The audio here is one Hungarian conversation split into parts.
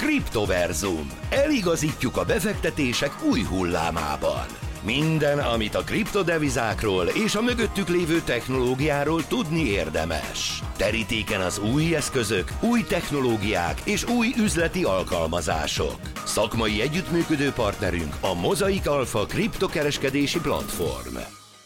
Kriptoverzum. Eligazítjuk a befektetések új hullámában. Minden, amit a kriptodevizákról és a mögöttük lévő technológiáról tudni érdemes. Terítéken az új eszközök, új technológiák és új üzleti alkalmazások. Szakmai együttműködő partnerünk a Mozaik Alpha kriptokereskedési platform.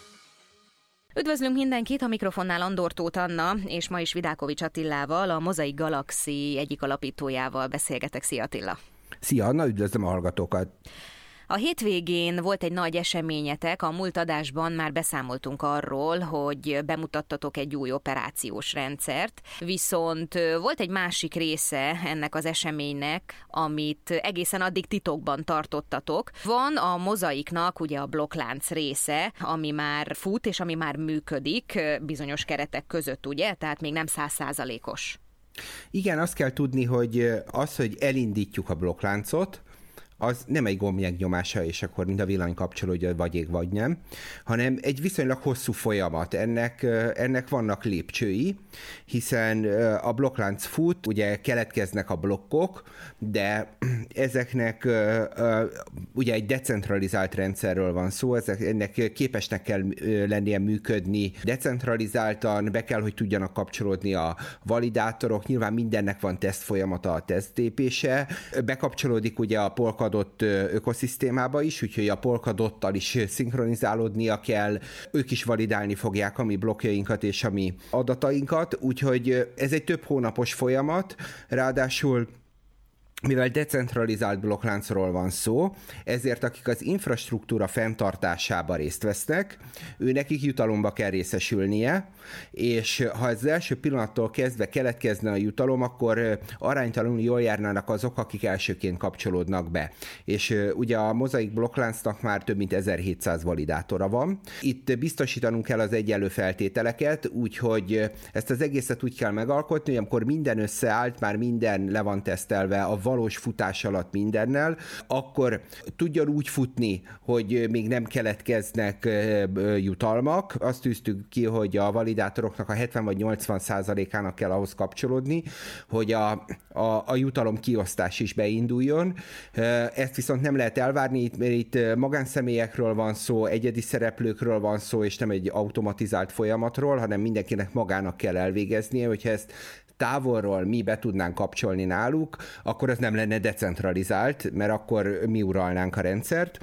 Üdvözlünk mindenkit, a mikrofonnál Andor Tóth Anna, és ma is Vidákovics Attilával, a Mozaik Galaxy egyik alapítójával beszélgetek. Szia Attila! Szia Anna, üdvözlöm a hallgatókat! A hétvégén volt egy nagy eseményetek, a múlt adásban már beszámoltunk arról, hogy bemutattatok egy új operációs rendszert, viszont volt egy másik része ennek az eseménynek, amit egészen addig titokban tartottatok. Van a Mozaiknak ugye a blokklánc része, ami már fut és ami már működik bizonyos keretek között, ugye? Tehát még nem 100%-os. Igen, azt kell tudni, hogy az, hogy elindítjuk a blokkláncot, az nem egy gomb megnyomása, és akkor mind a villany kapcsolódja, vagy ég, vagy nem, hanem egy viszonylag hosszú folyamat. Ennek vannak lépcsői, hiszen a blokklánc fut, ugye keletkeznek a blokkok, de ezeknek ugye egy decentralizált rendszerről van szó, ennek képesnek kell lennie működni decentralizáltan, be kell, hogy tudjanak kapcsolódni a validátorok, nyilván mindennek van teszt folyamata, a tesztlépése, bekapcsolódik ugye a Polkadot ökoszisztémába is, úgyhogy a Polkadottal is szinkronizálódnia kell, ők is validálni fogják a mi blokkjainkat és a mi adatainkat, úgyhogy ez egy több hónapos folyamat, ráadásul mivel decentralizált blokkláncról van szó, ezért akik az infrastruktúra fenntartásába részt vesznek, nekik jutalomba kell részesülnie, és ha az első pillanattól kezdve keletkezne a jutalom, akkor aránytalanul jól járnának azok, akik elsőként kapcsolódnak be. És ugye a Mozaik blokkláncnak már több mint 1700 validátora van. Itt biztosítanunk kell az egyenlő feltételeket, úgyhogy ezt az egészet úgy kell megalkotni, hogy amikor minden összeállt, már minden le van tesztelve a valós futás alatt mindennel, akkor tudjon úgy futni, hogy még nem keletkeznek jutalmak. Azt tűztük ki, hogy a validátoroknak a 70 vagy 80%-ának kell ahhoz kapcsolódni, hogy a jutalom kiosztás is beinduljon. Ezt viszont nem lehet elvárni, mert itt magánszemélyekről van szó, egyedi szereplőkről van szó, és nem egy automatizált folyamatról, hanem mindenkinek magának kell elvégeznie, hogyha ezt távolról mi be tudnánk kapcsolni náluk, akkor ez nem lenne decentralizált, mert akkor mi uralnánk a rendszert.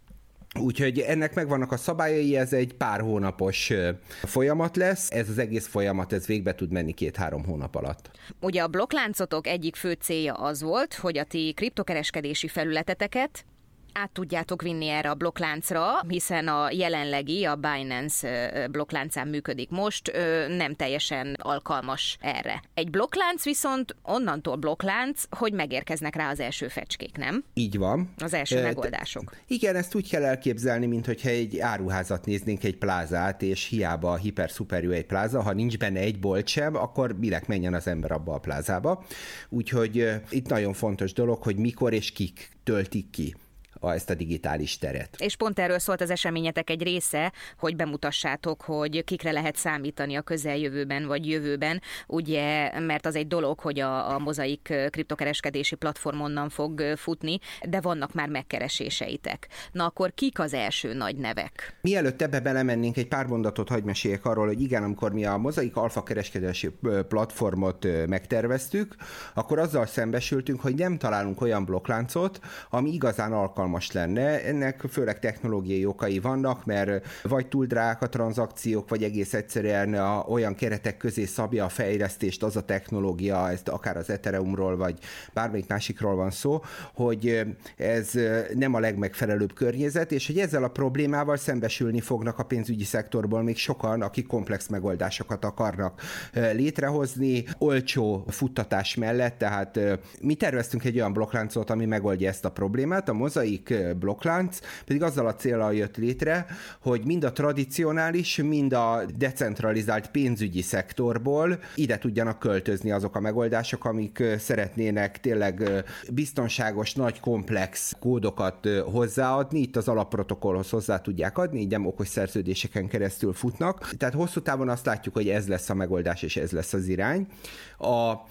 Úgyhogy ennek megvannak a szabályai, ez egy pár hónapos folyamat lesz, ez az egész folyamat, ez végbe tud menni 2-3 hónap alatt. Ugye a blokkláncotok egyik fő célja az volt, hogy a ti kriptokereskedési felületeteket át tudjátok vinni erre a blokkláncra, hiszen a jelenlegi, a Binance blokkláncán működik most, nem teljesen alkalmas erre. Egy blokklánc viszont onnantól blokklánc, hogy megérkeznek rá az első fecskék, nem? Így van. Az első megoldások. Igen, ezt úgy kell elképzelni, mintha egy áruházat néznénk, egy plázát, és hiába hiper-szuper jó egy pláza, ha nincs benne egy bolt sem, akkor minek menjen az ember abba a plázába. Úgyhogy itt nagyon fontos dolog, hogy mikor és kik töltik ki ezt a digitális teret. És pont erről szólt az eseményetek egy része, hogy bemutassátok, hogy kikre lehet számítani a közeljövőben vagy jövőben, ugye, mert az egy dolog, hogy a Mozaik kriptokereskedési platform onnan fog futni, de vannak már megkereséseitek. Na akkor kik az első nagy nevek? Mielőtt ebbe belemennénk, egy pár mondatot hadd meséljek arról, hogy igen, amikor mi a Mozaik Alpha kereskedési platformot megterveztük, akkor azzal szembesültünk, hogy nem találunk olyan blokkláncot, ami igazán alkalmas lenne. Ennek főleg technológiai okai vannak, mert vagy túl drágák a tranzakciók, vagy egész egyszerűen olyan keretek közé szabja a fejlesztést az a technológia, ezt akár az Ethereumról, vagy bármelyik másikról van szó, hogy ez nem a legmegfelelőbb környezet, és hogy ezzel a problémával szembesülni fognak a pénzügyi szektorból még sokan, akik komplex megoldásokat akarnak létrehozni, olcsó futtatás mellett, tehát mi terveztünk egy olyan blokkláncot, ami megoldja ezt a problémát, a Mozaik blokklánc pedig azzal a céllal jött létre, hogy mind a tradicionális, mind a decentralizált pénzügyi szektorból ide tudjanak költözni azok a megoldások, amik szeretnének tényleg biztonságos, nagy komplex kódokat hozzáadni, itt az alapprotokollhoz hozzá tudják adni, így nem okos szerződéseken keresztül futnak. Tehát hosszú távon azt látjuk, hogy ez lesz a megoldás, és ez lesz az irány.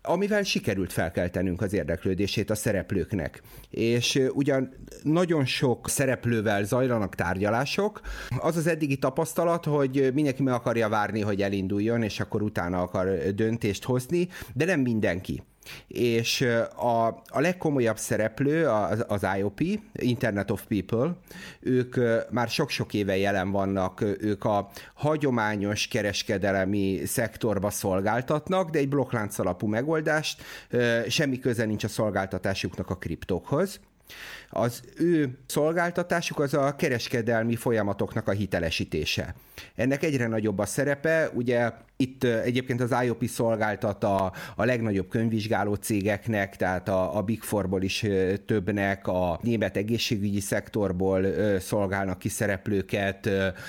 amivel sikerült felkeltenünk az érdeklődését a szereplőknek. És ugyan nagyon sok szereplővel zajlanak tárgyalások, az az eddigi tapasztalat, hogy mindenki meg akarja várni, hogy elinduljon, és akkor utána akar döntést hozni, de nem mindenki. És a legkomolyabb szereplő az IOP, Internet of People, ők már sok-sok éve jelen vannak, ők a hagyományos kereskedelmi szektorba szolgáltatnak, de egy blokklánc alapú megoldást, semmi köze nincs a szolgáltatásuknak a kriptókhoz. Az ő szolgáltatásuk az a kereskedelmi folyamatoknak a hitelesítése. Ennek egyre nagyobb a szerepe, ugye itt egyébként az IOP szolgáltat a legnagyobb könyvvizsgáló cégeknek, tehát a Big Fourból is többnek, a német egészségügyi szektorból szolgálnak ki szereplőket,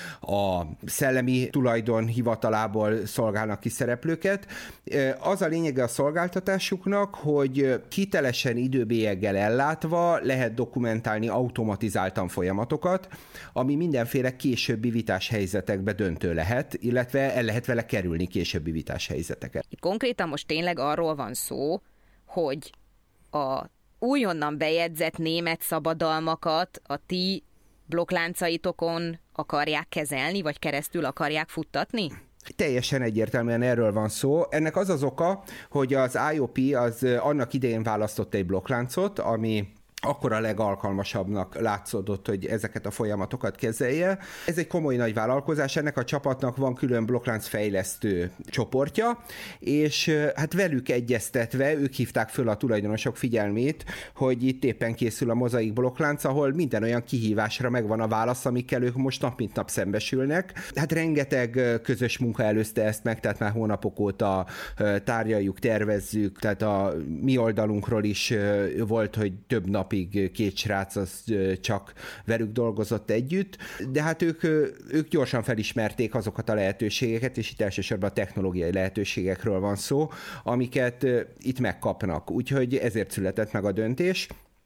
a szellemi tulajdon hivatalából szolgálnak ki szereplőket. Az a lényege a szolgáltatásuknak, hogy hitelesen időbélyeggel ellátva lehet dokumentálni automatizáltan folyamatokat, ami mindenféle későbbi vitás helyzetekbe döntő lehet, illetve el lehet vele kerülni későbbi vitás helyzeteket. Konkrétan most tényleg arról van szó, hogy a újonnan bejegyzett német szabadalmakat a ti blokkláncaitok akarják kezelni, vagy keresztül akarják futtatni? Teljesen egyértelműen erről van szó. Ennek az az oka, hogy az IOP az annak idején választott egy blokkláncot, ami akkor a legalkalmasabbnak látszódott, hogy ezeket a folyamatokat kezelje. Ez egy komoly nagy vállalkozás, ennek a csapatnak van külön blokklánc fejlesztő csoportja, és hát velük egyeztetve ők hívták föl a tulajdonosok figyelmét, hogy itt éppen készül a mozaik blokklánc, ahol minden olyan kihívásra megvan a válasz, amikkel ők most nap mint nap szembesülnek. Hát rengeteg közös munka előzte ezt meg, tehát már hónapok óta tárgyaljuk, tervezzük, tehát a mi oldalunkról is volt, hogy több napig két srác az csak velük dolgozott együtt, de hát ők gyorsan felismerték azokat a lehetőségeket, és itt elsősorban a technológiai lehetőségekről van szó, amiket itt megkapnak. Úgyhogy ezért született meg a döntés,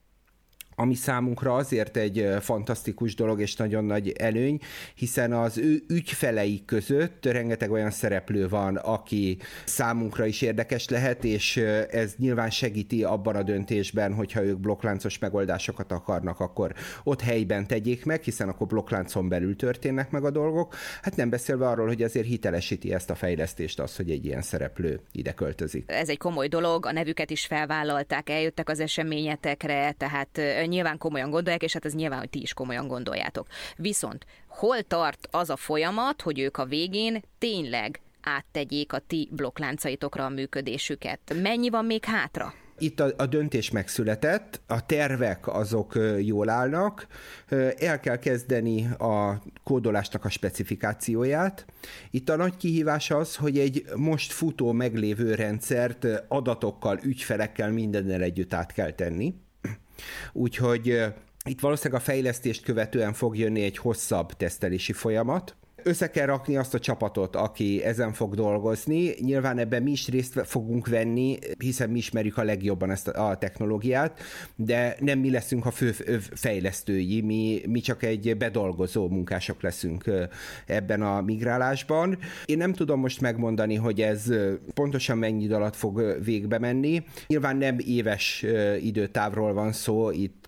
ami számunkra azért egy fantasztikus dolog és nagyon nagy előny, hiszen az ő ügyfeleik között rengeteg olyan szereplő van, aki számunkra is érdekes lehet, és ez nyilván segíti abban a döntésben, hogyha ők blokkláncos megoldásokat akarnak, akkor ott helyben tegyék meg, hiszen akkor blokkláncon belül történnek meg a dolgok. Hát nem beszélve arról, hogy azért hitelesíti ezt a fejlesztést az, hogy egy ilyen szereplő ide költözik. Ez egy komoly dolog, a nevüket is felvállalták, eljöttek az eseményetekre, tehát nyilván komolyan gondolják, és hát ez nyilván, hogy ti is komolyan gondoljátok. Viszont hol tart az a folyamat, hogy ők a végén tényleg áttegyék a ti blokkláncaitokra a működésüket? Mennyi van még hátra? Itt a döntés megszületett, a tervek azok jól állnak, el kell kezdeni a kódolásnak a specifikációját. Itt a nagy kihívás az, hogy egy most futó meglévő rendszert adatokkal, ügyfelekkel, mindennel együtt át kell tenni. Úgyhogy itt valószínűleg a fejlesztést követően fog jönni egy hosszabb tesztelési folyamat. Össze kell rakni azt a csapatot, aki ezen fog dolgozni. Nyilván ebben mi is részt fogunk venni, hiszen mi ismerjük a legjobban ezt a technológiát, de nem mi leszünk a fő fejlesztői, mi csak egy bedolgozó munkások leszünk ebben a migrálásban. Én nem tudom most megmondani, hogy ez pontosan mennyi idő alatt fog végbe menni. Nyilván nem éves időtávról van szó, itt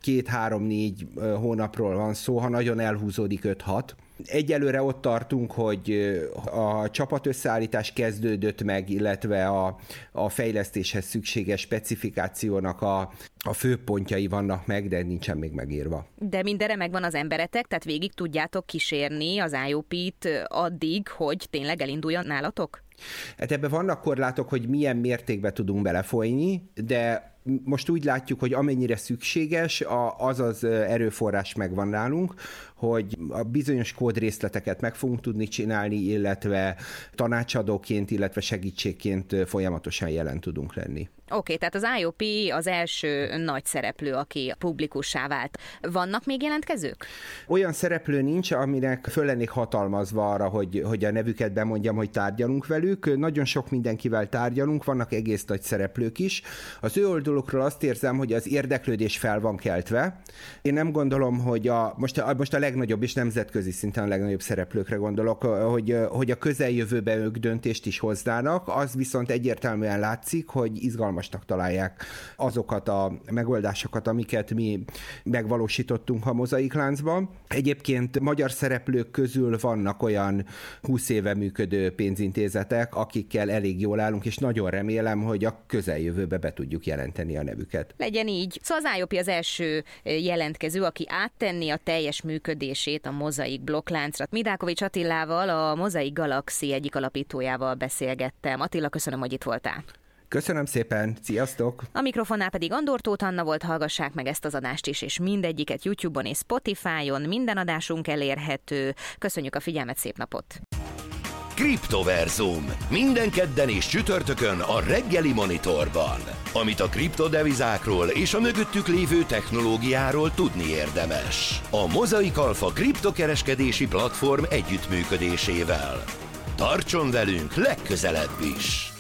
2-3-4 hónapról van szó, ha nagyon elhúzódik 5-6. Egyelőre ott tartunk, hogy a csapatösszeállítás kezdődött meg, illetve a fejlesztéshez szükséges specifikációnak a főpontjai vannak meg, de nincsen még megírva. De mindenre megvan az emberetek, tehát végig tudjátok kísérni az IOP-t addig, hogy tényleg elinduljon nálatok? Hát ebben vannak korlátok, hogy milyen mértékben tudunk belefolyni, de most úgy látjuk, hogy amennyire szükséges, az erőforrás megvan nálunk, hogy a bizonyos kódrészleteket meg fogunk tudni csinálni, illetve tanácsadóként, illetve segítségként folyamatosan jelen tudunk lenni. Oké, tehát az IOP az első nagy szereplő, aki publikussá vált. Vannak még jelentkezők? Olyan szereplő nincs, aminek föl lennék hatalmazva arra, hogy a nevüket bemondjam, hogy tárgyalunk velük. Nagyon sok mindenkivel tárgyalunk, vannak egész nagy szereplők is. Az ő oldalukról vásárlókról azt érzem, hogy az érdeklődés fel van keltve. Én nem gondolom, hogy most a legnagyobb és nemzetközi szinten a legnagyobb szereplőkre gondolok, hogy a közeljövőben ők döntést is hoznának, az viszont egyértelműen látszik, hogy izgalmasnak találják azokat a megoldásokat, amiket mi megvalósítottunk a mozaikláncban. Egyébként magyar szereplők közül vannak olyan 20 éve működő pénzintézetek, akikkel elég jól állunk, és nagyon remélem, hogy a közeljövőbe be tudjuk jelenteni a nevüket. Legyen így. Szóval az IOP az első jelentkező, aki áttenni a teljes működését a Mozaik blokkláncra. Midákovics Attilával, a Mozaik Galaxy egyik alapítójával beszélgettem. Attila, köszönöm, hogy itt voltál. Köszönöm szépen, sziasztok! A mikrofonnál pedig Andor Tóth Anna volt, hallgassák meg ezt az adást is, és mindegyiket YouTube-on és Spotify-on, minden adásunk elérhető. Köszönjük a figyelmet, szép napot! Kriptoverzum. Minden kedden és csütörtökön a reggeli Monitorban. Amit a kriptodevizákról és a mögöttük lévő technológiáról tudni érdemes. A Mozaik Alpha kriptokereskedési platform együttműködésével. Tartson velünk legközelebb is!